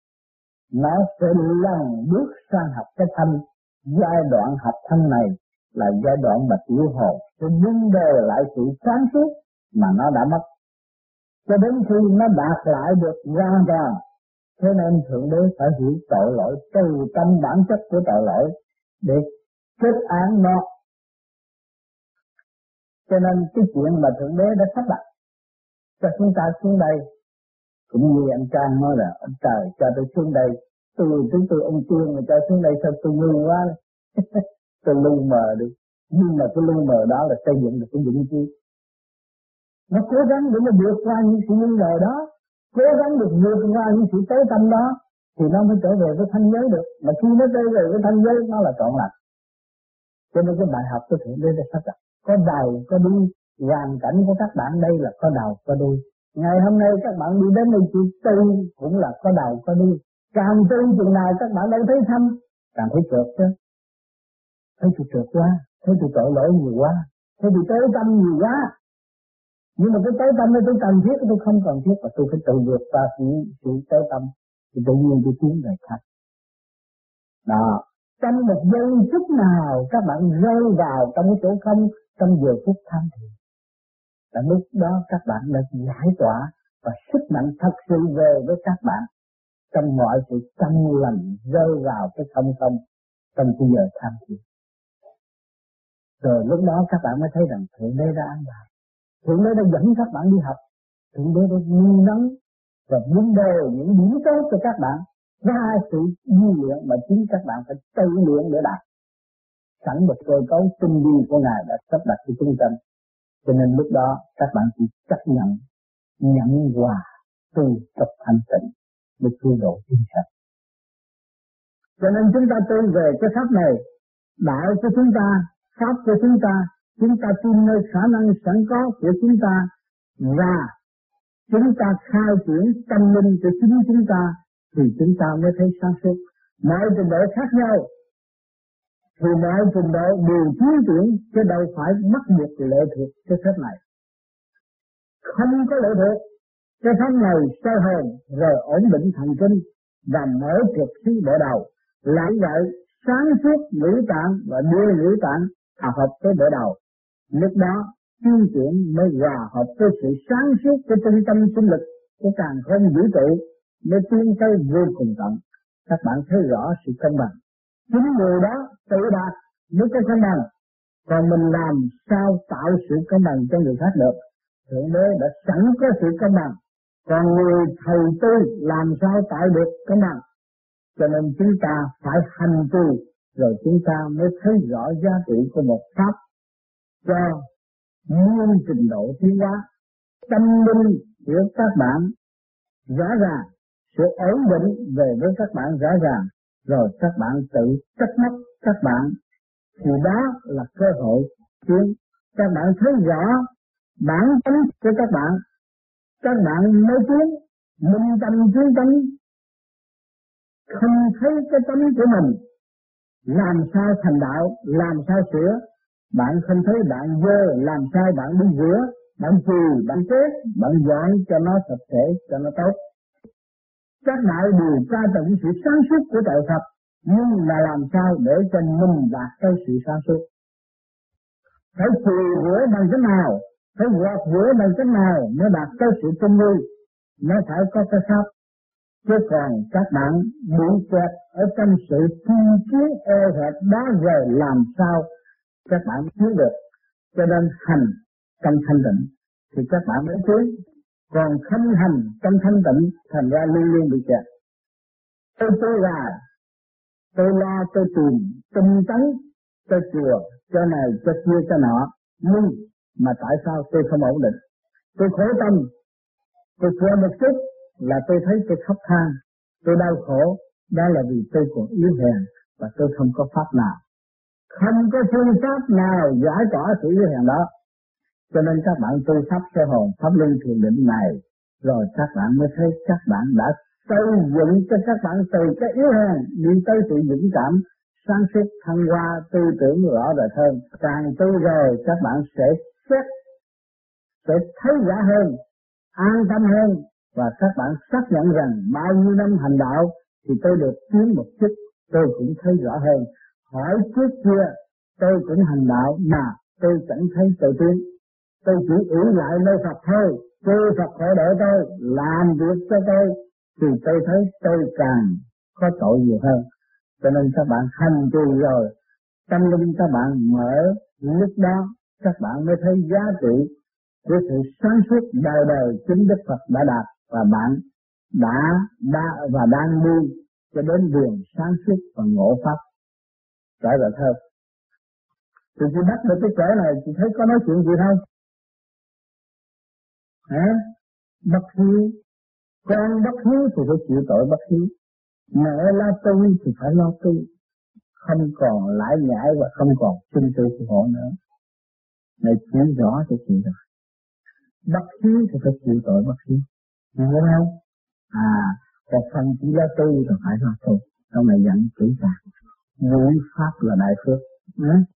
Nó sẽ lần bước sang học cái thanh. Giai đoạn học thanh này là giai đoạn mà tiểu hồn sẽ vun bồi lại sự sáng suốt mà nó đã mất, cho đến khi nó đạt lại được hoàn toàn. Thế nên Thượng Đế phải hiểu tội lỗi từ tâm bản chất của tội lỗi để kết án nó. Cho nên cái chuyện mà Thượng Đế đã sắp đặt cho chúng ta xuống đây, cũng như anh Trang nói là ông trời cho tôi xuống đây, tôi chúng tôi ông Tiên mà cho xuống đây sao tôi ngu quá, tôi lu mờ đi. Nhưng mà cái lu mờ đó là xây dựng được cái vững chí. nó cố gắng để nó vượt qua những sự nghi ngờ đó, cố gắng được vượt qua những sự tối tâm đó, thì nó mới trở về với thanh giới được. Mà khi nó trở về với thanh giới, nó là trọn lành. Cho nên cái bài học tôi thượng đây là sắp đặt, có đầu có đuôi, hoàn cảnh của các bạn đây là có đầu có đuôi. Ngày hôm nay các bạn đi đến đây chịu tu cũng là có đầu có đuôi. Càng tu chừng nào các bạn đâu thấy thâm, càng thấy trượt chứ. Thấy tôi trượt quá, thấy tôi tội lỗi nhiều quá, thấy tôi tối tâm nhiều quá. Nhưng mà cái tối tâm này tôi cần thiết, tôi không cần thiết, và tôi phải tự vượt qua sự, sự tối tâm, thì tự nhiên tôi tiến về khác. Đó, trong một giây phút nào các bạn rơi vào trong cái chỗ không, trong giờ phút tham thiền, là lúc đó các bạn đã giải tỏa và sức mạnh thật sự về với các bạn trong mọi sự tâm lành rơi vào cái không không trong cái giờ tham thiền. Rồi lúc đó các bạn mới thấy rằng Thượng Đế đã an bài, Thượng Đế đã dẫn các bạn đi học, Thượng Đế đã nuôi nấng và muốn đều những điểm tốt cho các bạn ra sự di luyện mà chính các bạn phải tự luyện để đạt. Sẵn một cơ cấu tinh vi của Ngài đã sắp đặt cho chúng ta, cho nên lúc đó các bạn chỉ chấp nhận, nhận hòa, tu tập thanh tịnh để cứu độ chúng sanh. Cho nên chúng ta tu về cái pháp này, đạo của chúng ta, pháp của chúng ta, chúng ta tin nơi khả năng sẵn có của chúng ta và chúng ta khai triển tâm linh của chính chúng ta thì chúng ta mới thấy sáng suốt. Mọi trình độ khác nhau thì mọi trình độ đều tiến triển, chứ đâu phải mất một lệ thuộc cái pháp này. Không có lệ thuộc, cái pháp này soi hồn rồi ổn định thần kinh và mở trực khí bộ đầu. Lại vậy, sáng suốt ngũ tạng và đưa ngũ tạng hòa hợp với bộ đầu. Lúc đó tiến triển mới hòa hợp với sự sáng suốt của trung tâm sinh lực của càn khôn vũ trụ mới tiến tới vô cùng tận. Các bạn thấy rõ sự cân bằng. Chính người đó tự đạt mới có cân bằng. Còn mình làm sao tạo sự cân bằng cho người khác được? Thượng Đế đã sẵn có sự cân bằng. Còn người thầy tu làm sao tạo được cân bằng? Cho nên chúng ta phải hành tu rồi chúng ta mới thấy rõ giá trị của một pháp cho muôn trình độ tiến hóa. Tâm linh của các bạn rõ ràng, sự ổn định về với các bạn rõ ràng, rồi các bạn tự trách móc các bạn, thì đó là cơ hội tiến. Các bạn thấy rõ bản tính của các bạn, các bạn mới tiến, minh tâm tiến tánh. Không thấy cái tánh của mình, làm sao thành đạo, làm sao sửa. Bạn không thấy bạn dơ, làm sao bạn đi rửa, bạn chùi, bạn chết, bạn dọn cho nó sạch sẽ, cho nó tốt. Các đạo đều ca tụng sự sáng suốt của trời Phật, nhưng là làm sao để cho mình đạt tới sự sáng suốt. Phải chùi rửa bằng cái nào, phải gọt rửa bằng cái nào mới đạt tới sự tinh vi, nó phải có cái pháp. Chứ còn các bạn bị kẹt ở trong sự chi kiến eo hẹp đó rồi làm sao các bạn tiến được. Cho nên hành trong thanh tịnh thì các bạn mới tiến. Còn không hành trong thanh tịnh thành ra luôn luôn bị kẹt. Tôi tôi là tôi lo tôi tìm tinh tấn tôi chùa cho này cho kia cho nọ, nhưng mà tại sao tôi không ổn định? Tôi khổ tâm, tôi chùa một chút là tôi thấy tôi khóc than, tôi đau khổ, đó là vì tôi còn yếu hèn và tôi không có pháp nào, không có phương pháp nào giải tỏa sự yếu hèn đó. Cho nên các bạn tu pháp sơ hồn, pháp luân thiền định này, rồi các bạn mới thấy các bạn đã xây dựng cho các bạn từ cái yếu hèn đi tới sự vững cảm, sáng suốt, thăng hoa, tư tưởng rõ rệt hơn. Càng tu rồi các bạn sẽ xét, sẽ thấy rõ hơn, an tâm hơn, và các bạn xác nhận rằng bao nhiêu năm hành đạo thì tôi được tiến một chút, tôi cũng thấy rõ hơn. Hỏi trước kia tôi cũng hành đạo mà tôi chẳng thấy tự tiến, tôi chỉ ủy lại nơi Phật thôi, tôi Phật hỗ trợ tôi, làm việc cho tôi, thì tôi thấy tôi càng có tội nhiều hơn. Cho nên các bạn hành trì rồi, tâm linh các bạn mở, lúc đó các bạn mới thấy giá trị của sự sáng suốt đời đời chính Đức Phật đã đạt, và bạn đã, đã và đang đi cho đến đường sáng suốt và ngộ pháp trở lại hơn. Thì chị bắt được cái chỗ này, chị thấy có nói chuyện gì không? hả? Bất hiếu, con bất hiếu thì phải chịu tội bất hiếu, mẹ lo tu thì phải lo tu, không còn lãi nhãi và không còn chung tư của họ nữa. Này chịu rõ thì chịu rồi. Bất hiếu thì phải chịu tội bất hiếu, hiểu không? À, còn phần chỉ lo tu thì phải lo tu, sau này dẫn chữ ra. Vui pháp là đại phước. Ừ?